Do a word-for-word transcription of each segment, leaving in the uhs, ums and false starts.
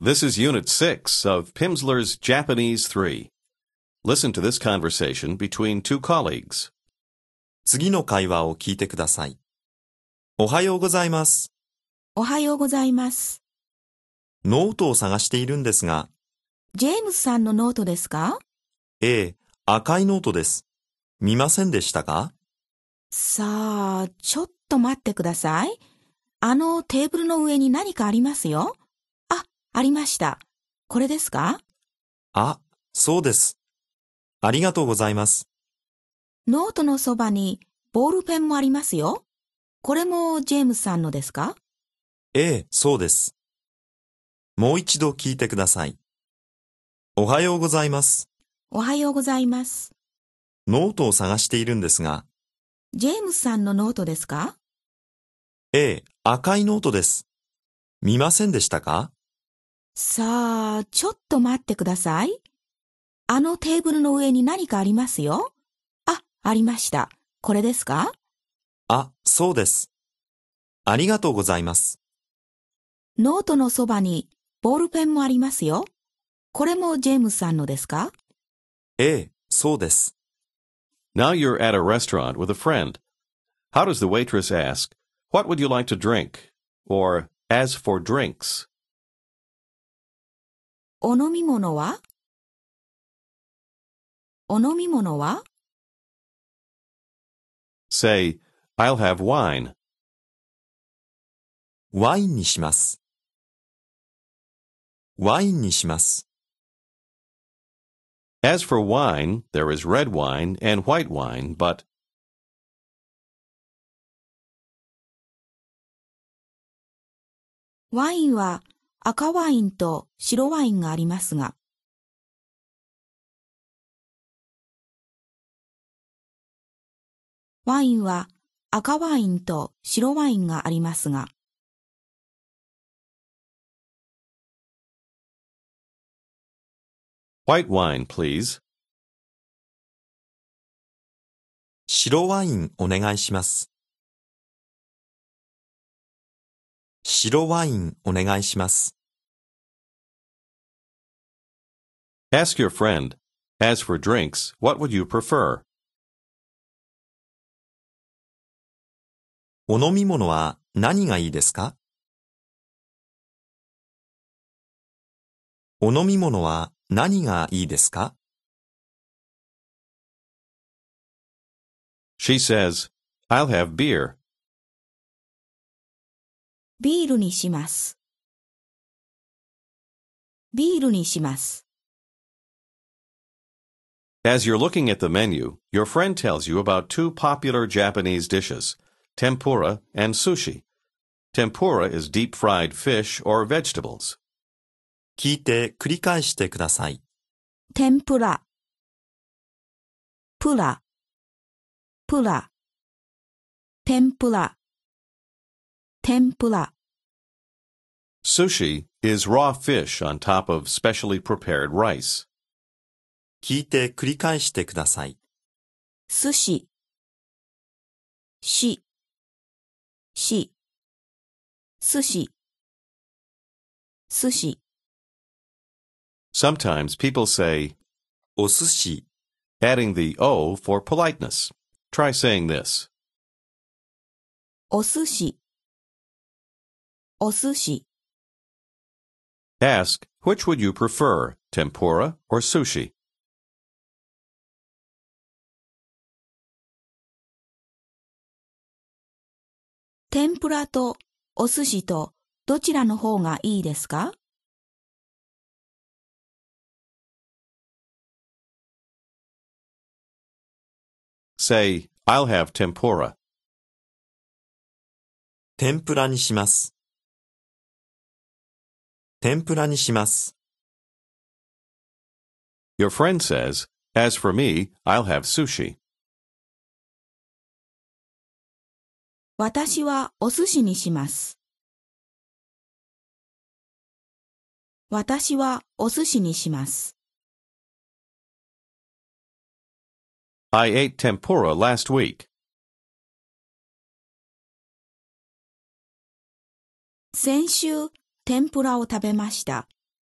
This is Unit six of Pimsleur's Japanese three. Listen to this conversation between two colleagues. 次の会話を聞いてください。おはようございます。 おはようございます。 ノートを探しているんですが。 ジェームスさんのノートですか？ ええ、赤いノートです。見ませんでしたか？ さあ、ちょっと待ってください。あのテーブルの上に何かありますよ。あ、ありました。これですか？ あ、そうです。ありがとうございます。 ノートのそばにボールペンもありますよ。これもジェームスさんのですか？ ええ、そうです。もう一度聞いてください。おはようございます。 おはようございます。 ノートを探しているんですが。 ジェームスさんのノートですか？ ええ、赤いノートです。見ませんでしたか？ さあ、ちょっと待ってください。あのテーブルの上に何かありますよ。あ、ありました。これですか？ あ、そうです。ありがとうございます。 ノートのそばにボールペンもありますよ。これもジェームスさんのですか？ ええ、そうです。 Now you're at a restaurant with a friend. How does the waitress ask, "What would you like to drink?" or "As for drinks?" お飲み物は？お飲み物は？ Say, "I'll have wine." ワインにします。ワインにします。 As for wine, there is red wine and white wine, but ワインは赤ワインと白ワインがありますが。ワインは赤ワインと白ワインがありますが。 white wine, please. 白ワインお願いします。白ワインお願いします。 Ask your friend, "As for drinks, what would you prefer?" お飲み物は何がいいですか？お飲み物は何がいいですか？ She says, "I'll have beer." ビールにします。ビールにします。 As you're looking at the menu, your friend tells you about two popular Japanese dishes, tempura and sushi. Tempura is deep-fried fish or vegetables. 聞いて繰り返してください。 天ぷら、プラ、プラ、天ぷら、天ぷら。 Sushi is raw fish on top of specially prepared rice. 聞いて繰り返してください。 寿司、し、し、寿司、寿司。 Sometimes people say, お寿司、 adding the O for politeness. Try saying this. お寿司、お寿司。 Ask, which would you prefer, tempura or sushi? 天ぷらとお寿司とどちらの方がいいですか？ Say, "I'll have tempura." 天ぷらにします。天ぷらにします。 Your friend says, "As for me, I'll have sushi." 私はお寿司にします。私はお寿司にします。 I ate tempura last week. 先週、天ぷらを食べました。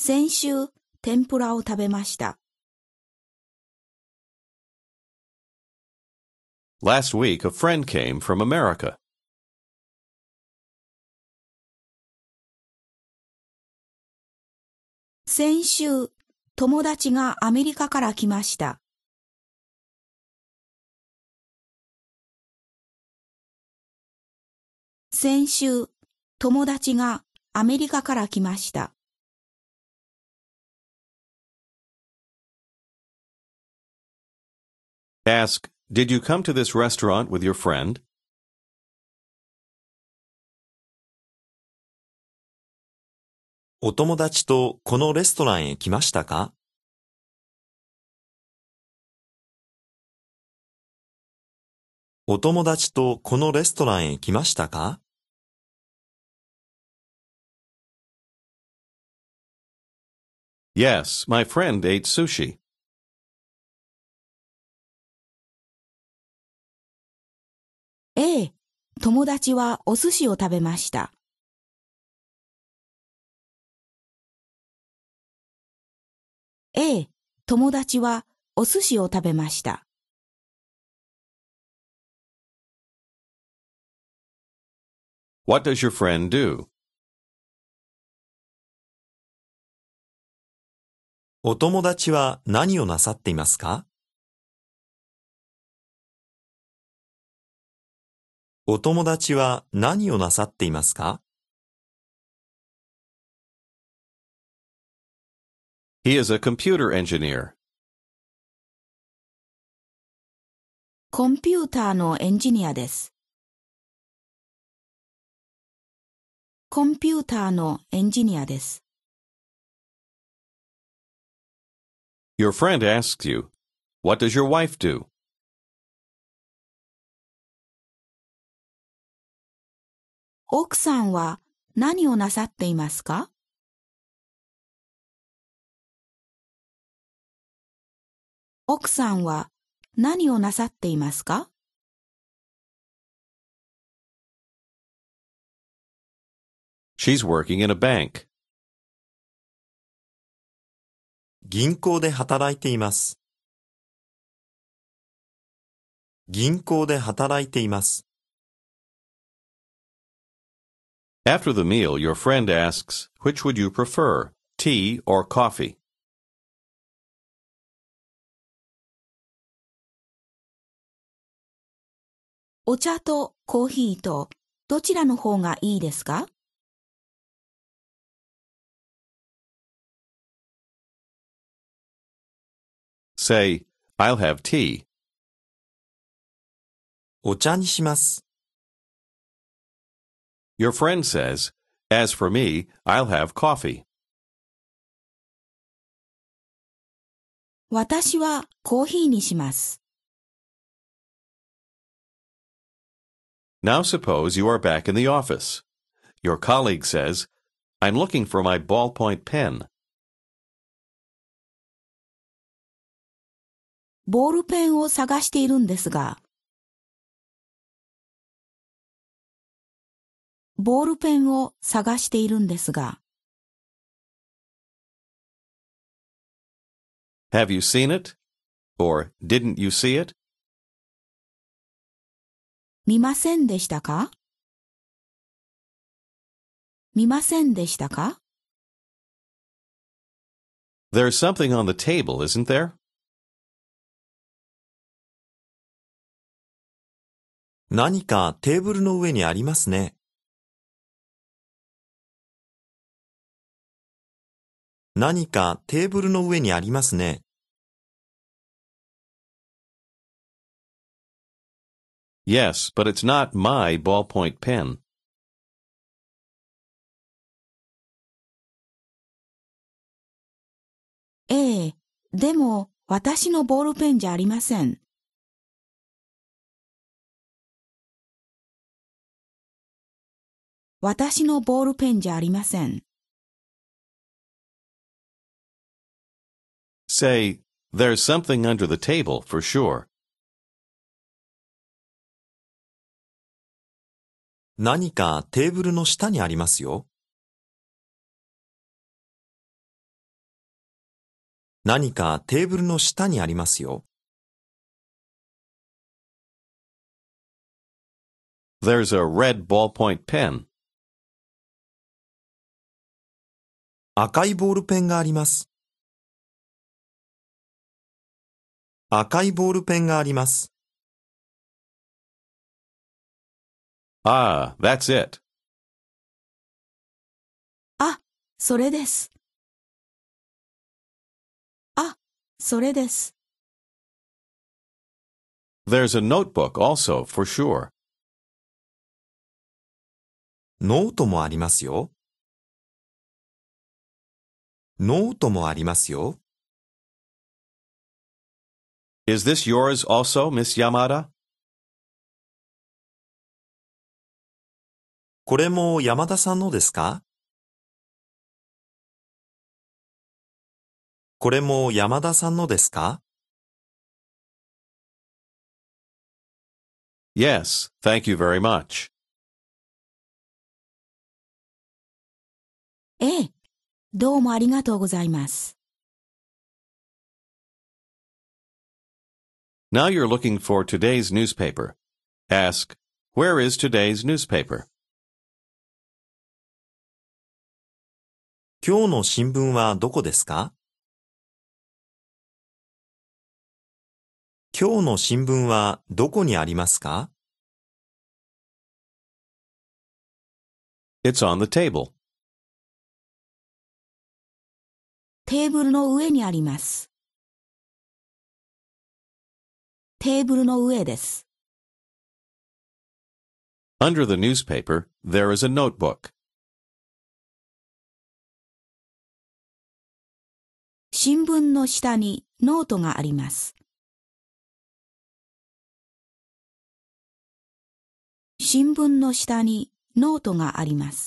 先週、天ぷらを食べました。 Last week, a friend came from America. 先週、友達がアメリカから来ました。先週、友達がアメリカから来ました。 Ask, did you come to this restaurant with your friend? お友達とこのレストランへ来ましたか？お友達とこのレストランへ来ましたか？ Yes, my friend ate sushi. ええ、友達はお寿司を食べました。ええ、友達はお寿司を食べました。 What does your friend do? お友達は何をなさっていますか？お友達は何をなさっていますか？ He is a computer engineer. コンピューターのエンジニアです。コンピューターのエンジニアです。 Your friend asks you, what does your wife do? 奥さんは何をなさっていますか？奥さんは何をなさっていますか？ She's working in a bank. 銀行で働いています。銀行で働いています。 After the meal, your friend asks, which would you prefer, tea or coffee? お茶とコーヒーとどちらの方がいいですか？ Say, I'll have tea. お茶にします。 Your friend says, as for me, I'll have coffee. 私はコーヒーにします。 Now suppose you are back in the office. Your colleague says, I'm looking for my ballpoint pen. ボールペンを探しているんですが、ボールペンを探しているんですが、 Have you seen it? Or didn't you see it? 見ませんでしたか？見ませんでしたか？ There's something on the table, isn't there? 何かテーブルの上にありますね。何かテーブルの上にありますね。 Yes, but it's not my ballpoint pen. ええ、でも私のボールペンじゃありません。私のボールペンじゃありません。 Say, there's something under the table for sure. 何かテーブルの下にありますよ。 何かテーブルの下にありますよ。 There's a red ballpoint pen. 赤いボールペンがあります。赤いボールペンがあります。 Ah, that's it. あ、それです。あ、それです。 There's a notebook also, for sure. ノートもありますよ。ノートもありますよ。 Is this yours also, Miss Yamada? これも山田さんのですか？これも山田さんのですか？ Yes, thank you very much. ええ、どうもありがとうございます。 Now you're looking for today's newspaper. Ask, where is today's newspaper? 今日の新聞はどこですか？今日の新聞はどこにありますか？ It's on the table. テーブルの上にあります。テーブルの上です。 Under the newspaper, there is a notebook. 新聞の下にノートがあります。新聞の下にノートがあります。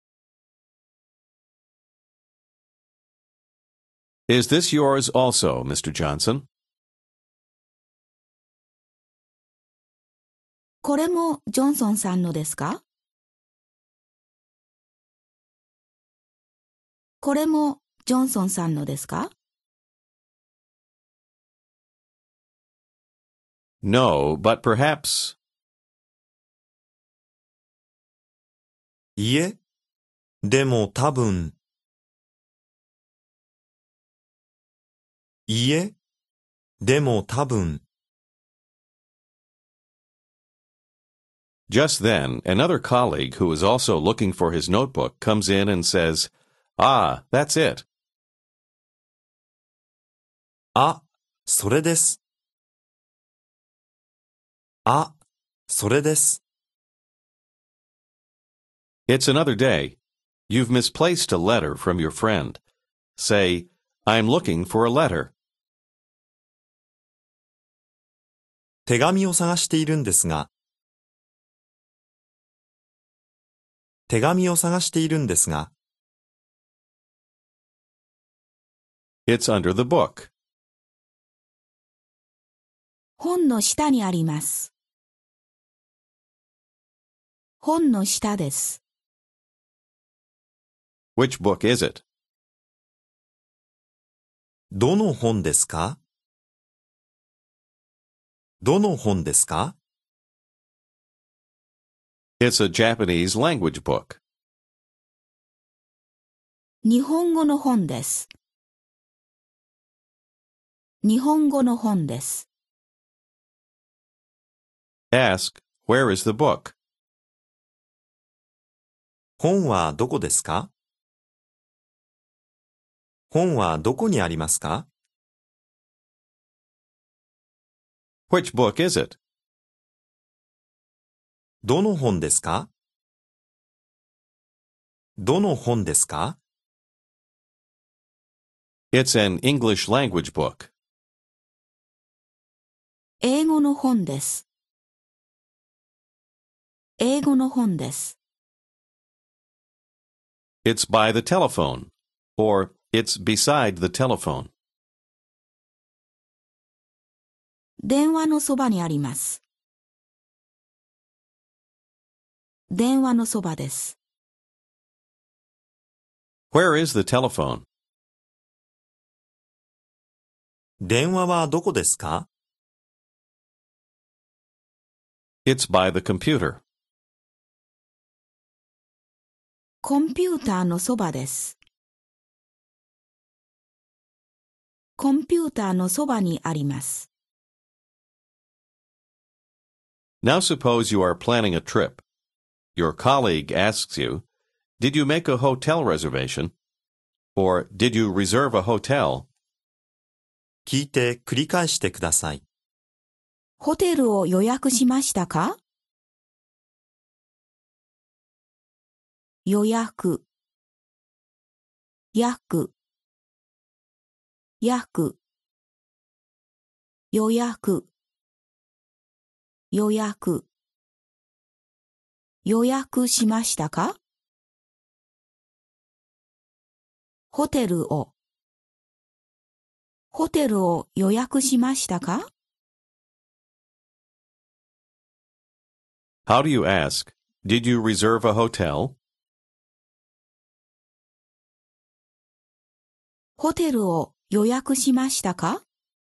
Is this yours also, Mister Johnson? これもジョンソンさんのですか？これもジョンソンさんのですか？ No, but perhaps. いえ、でも多分。いえ、でも多分。 Just then, another colleague who is also looking for his notebook comes in and says, Ah, that's it. あ、それです。あ、それです。 It's another day. You've misplaced a letter from your friend. Say, I'm looking for a letter. 手紙を探しているんですが。手紙を探しているんですが。 It's under the book. 本の下にあります。本の下です。 Which book is it? どの本ですか？どの本ですか？ It's a Japanese language book. 日本語の本です。日本語の本です。 Ask, where is the book? 本はどこですか？本はどこにありますか？ Which book is it? どの本ですか？どの本ですか？ It's an English language book. 英語の本です。英語の本です。 It's by the telephone. Or, it's beside the telephone. 電話のそばにあります。電話のそばです。 Where is the telephone? 電話はどこですか？ It's by the computer. コンピューターのそばです。コンピューターのそばにあります。 Now suppose you are planning a trip. Your colleague asks you, "Did you make a hotel reservation?" Or, "Did you reserve a hotel?" 聞いて繰り返してください。 ホテルを予約しましたか？予約、約、約、予約、予約、予約しましたか？ホテルを、ホテルを予約しましたか？ How do you ask, "Did you reserve a hotel?" ホテルを予約しましたか？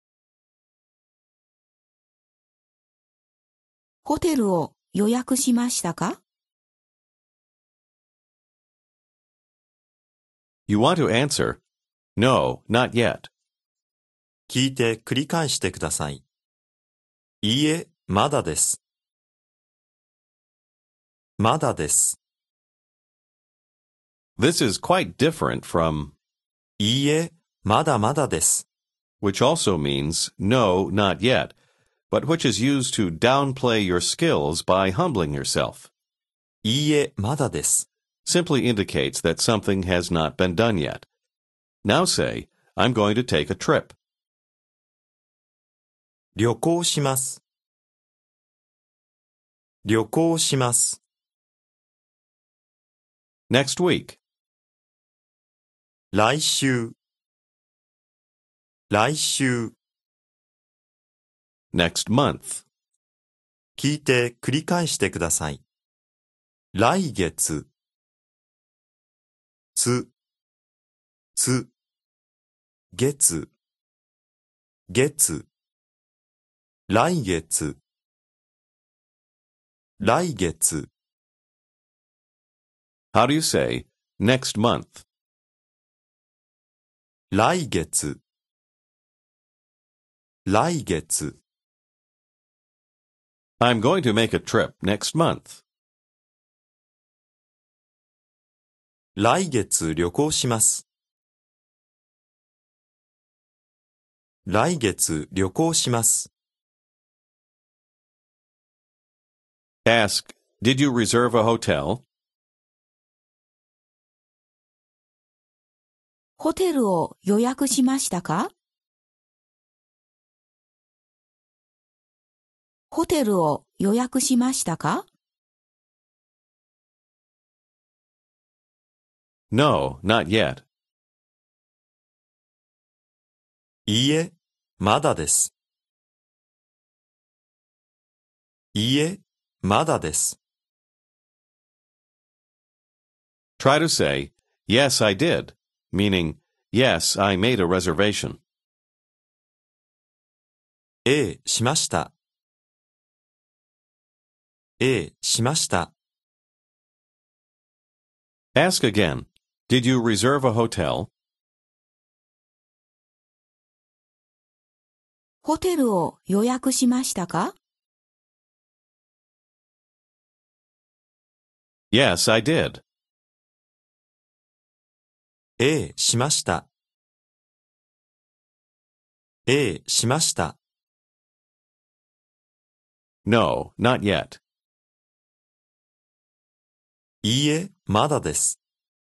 ホテルを予約しましたか？ You want to answer, "No, not yet." 聞いて繰り返してください。いいえ、まだです。まだです。 This is quite different from いいえ、まだまだです。 which also means "No, not yet," but which is used to downplay your skills by humbling yourself. いいえ、まだです。 Simply indicates that something has not been done yet. Now say, "I'm going to take a trip." 旅行します。旅行します。 Next week. 来週。来週。 Next month. 聞いて繰り返してください。来月。つ、つ、月、月、来月、来月。 How do you say next month? 来月、来月。 I'm going to make a trip next month. 来月旅行します。来月旅行します。 Ask, "Did you reserve a hotel?" ホテルを予約しましたか？ホテルを予約しましたか？ No, not yet. いいえ、まだです。いいえ、まだです。 Try to say, "Yes, I did," meaning, "Yes, I made a reservation." ええ、しました。ええ、しました。 Ask again, "Did you reserve a hotel?" ホテルを予約しましたか？ Yes, I did. ええ、しました。ええ、しました。 No, not yet. いいえ、まだです。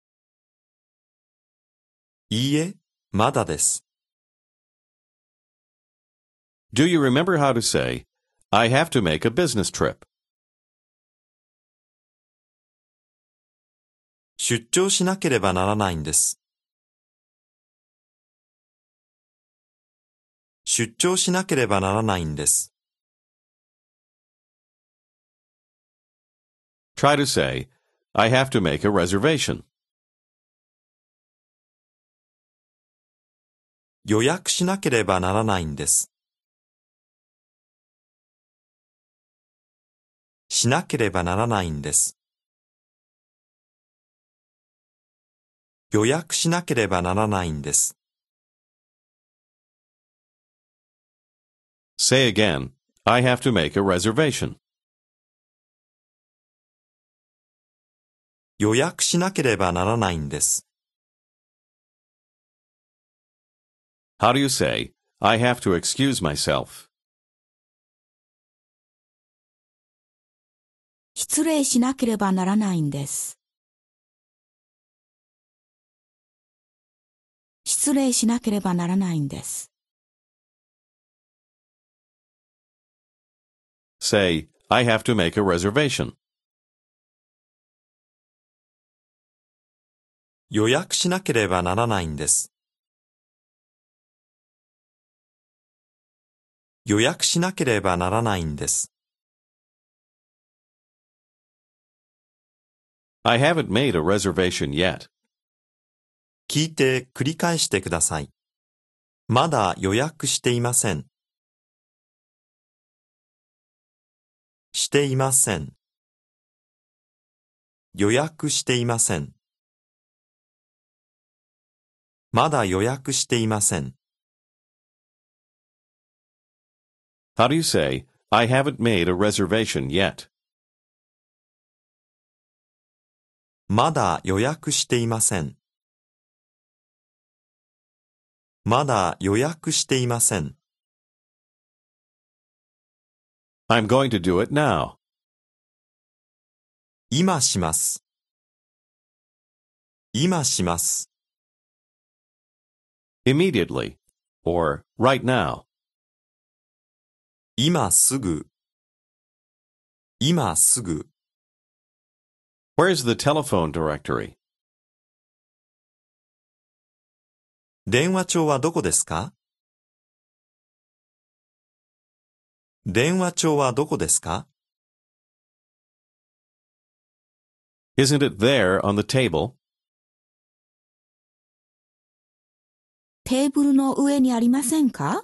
いいえ、まだです。 Do you remember how to say, "I have to make a business trip"? 出張しなければならないんです。出張しなければならないんです。 Try to say, "I have to make a reservation." 予約しなければならないんです。しなければならないんです。予約しなければならないんです。 Say again, I have to make a reservation. 予約しなければならないんです。 How do you say, I have to excuse myself? 失礼しなければならないんです。失礼しなければならないんです。 Say, I have to make a reservation. 予約しなければならないんです。予約しなければならないんです。 I haven't made a reservation yet. 聞いて繰り返してください。まだ予約していません。していません。予約していません。まだ予約していません。 How do you say, I haven't made a reservation yet? まだ予約していません。まだ予約していません。 I'm going to do it now. 今します。今します。 Immediately. Or right now. 今すぐ。今すぐ。 Where's the telephone directory? 電話帳はどこですか？電話帳はどこですか？ Isn't it there on the table? テーブルの上にありませんか？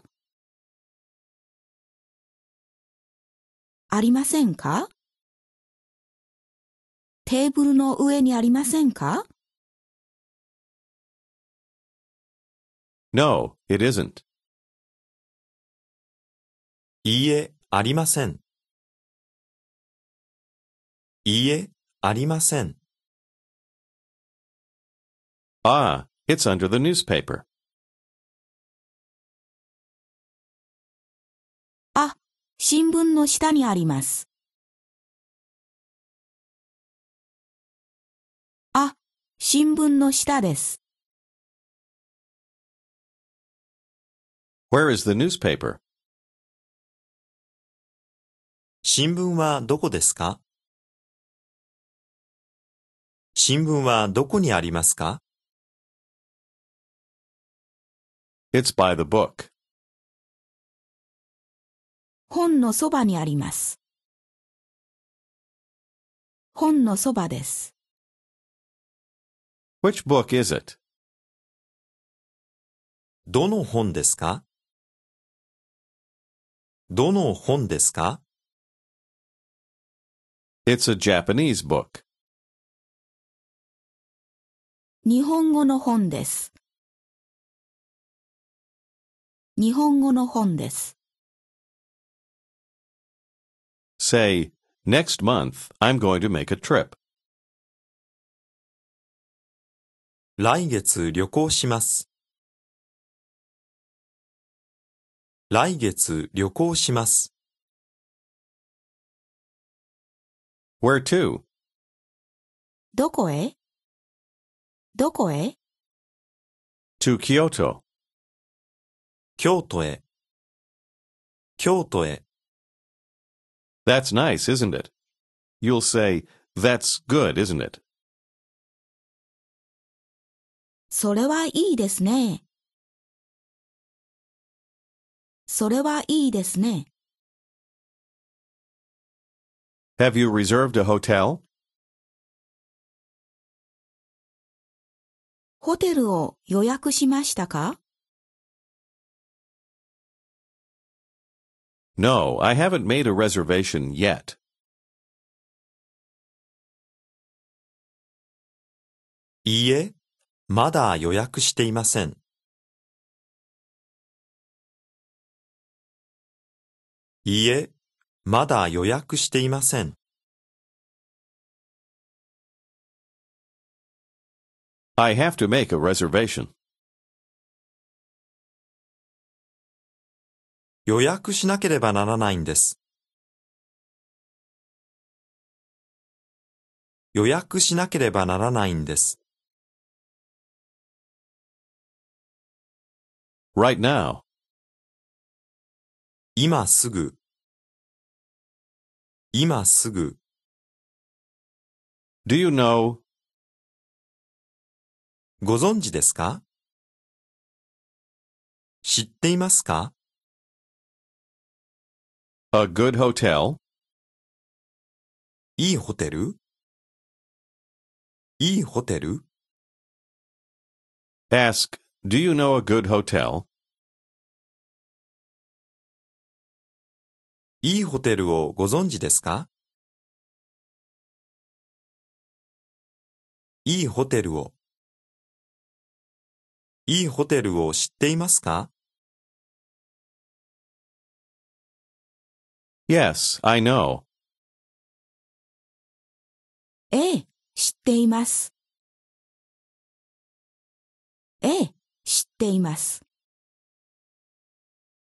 ありませんか？テーブルの上にありませんか？ No, it isn't. いいえ、ありません。いいえ、ありません。 Ah, it's under the newspaper. あ、新聞の下にあります。あ、新聞の下です。 Where is the newspaper? 新聞はどこですか？新聞はどこにありますか？ It's by the book. 本のそばにあります。本のそばです。 Which book is it? どの本ですか？どの本ですか？ It's a Japanese book. 日本語の本です。日本語の本です。 Say, next month I'm going to make a trip. 来月旅行します。来月旅行します。 Where to? どこへ？どこへ？ To Kyoto. 京都へ。京都へ。 That's nice, isn't it? You'll say, that's good, isn't it? それはいいですね。それはいいですね。 Have you reserved a hotel? ホテルを予約しましたか？ No, I haven't made a reservation yet. いいえ、まだ予約していません。いいえ、まだ予約していません。 I have to make a reservation. 予約しなければならないんです。予約しなければならないんです。 Right now. 今すぐ。今すぐ。 Do you know? ご存知ですか？知っていますか？ A good hotel? いいホテル？いいホテル？ Ask, do you know a good hotel? いいホテルをご存知ですか？いいホテルを。いいホテルを知っていますか？ Yes, I know. ええ、知っています。ええ、知っています。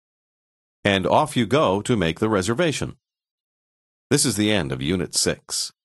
And off you go to make the reservation. This is the end of Unit six.